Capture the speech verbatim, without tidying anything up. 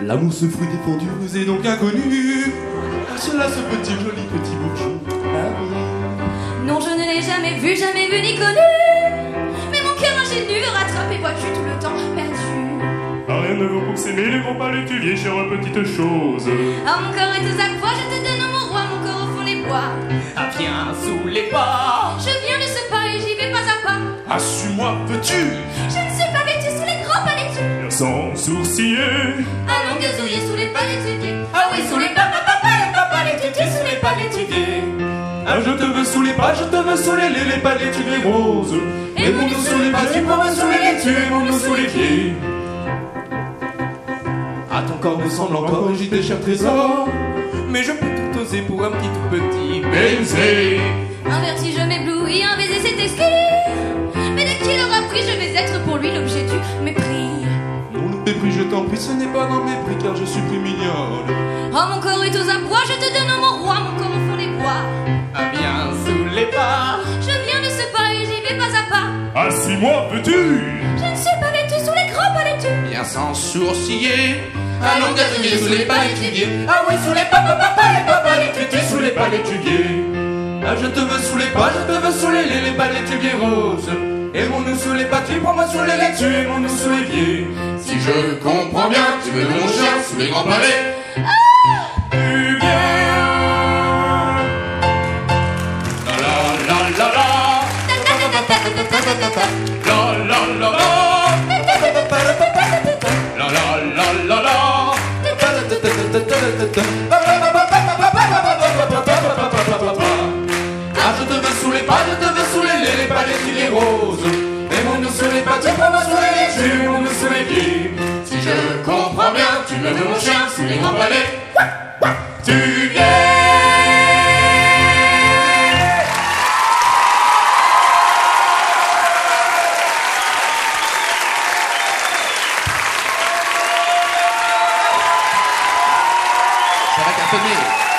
L'amour se fruit défendu, vous est donc inconnu. Ah, cela ce petit joli petit bouquet. Ah oui. Non, je ne l'ai jamais vu, jamais vu ni connu. Mais mon cœur ingénu veut rattraper, vois-tu, tout le temps perdu. Ah, rien ne vaut pour s'aimer, les grands pas l'étudier, chère petite chose. Ah, mon corps est aux aquas, je te donne mon roi, mon corps au fond des bois. Ah, viens sous les pas. Je viens de ce pas et j'y vais pas à pas. Ah, suis-moi, veux-tu? Je ne suis pas vêtue sous les grands pas d'études. Sans sourciller. Allons gazouiller sous les pas d'étudier. Ah oui, sous les pas, pas, pas, pas, pas l'étudier, sous les pas l'étudier. Ah, je te veux sous les pas, je te veux sous les, les, les pas l'étudier rose. Aimons-nous sous les pas, tu pourras sous les laitues, aimons-nous sous les pieds. Ah, ton corps me semble encore agité, cher trésor. Mais je peux tout oser pour un petit tout petit baiser. Un vertige m'éblouit, un baiser c'est exquis. Mais dès qu'il aura pris, je vais être pour lui l'objet du mépris. Non, le mépris, je t'en prie, ce n'est pas dans le mépris, car je suis plus mignonne. Oh, mon corps est aux abois, je te donne mon roi, mon corps au fond des bois. Ah, bien sous les pas. Je viens de ce pas et j'y vais pas à pas. Ah, si moi peux-tu? Je ne suis pas vêtue sous les grands pas d'études. Bien sans sourciller. Allons gazouiller sous les pas l'étudier. Ah oui, sous les pas, pas, pas, pas, les pas, pas l'étudier, sous les pas l'étudier. Ah, je te veux sous les pas, je te veux sous les, les, les pas l'étudier rose. Aimons-nous sous les pas, tu prends-moi sous les laitues, aimons-nous sous les pieds. Si je comprends bien, tu veux mon chien sous les grands palais. Tu viens. La la la la la. La la la la. La la la la la. Ah, je te veux sous les pas, je te veux sous les, les, les pas les roses. Aimons-nous sous les pas, tu prends-moi sous les laitues, aimons-nous sous les pieds. Si je comprends bien, tu me veux mon chien sous les grands palais. Tu viens. Ça va cartonner.